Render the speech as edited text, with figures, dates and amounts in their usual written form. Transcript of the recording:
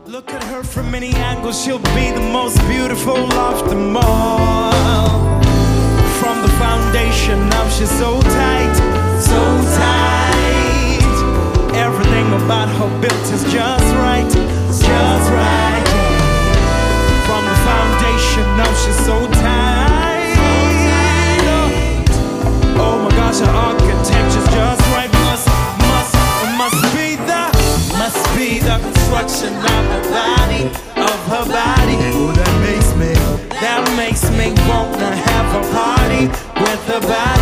Look at her from many angles, she'll be the most beautiful of them all. From the foundation up, she's so tight, so tight. Everything about her built is just right, just right. From the foundation up, she's so tight. Oh my gosh, her architecture's just right. Must be the construction of her body, of her body. Oh, that makes me wanna have a party with her body.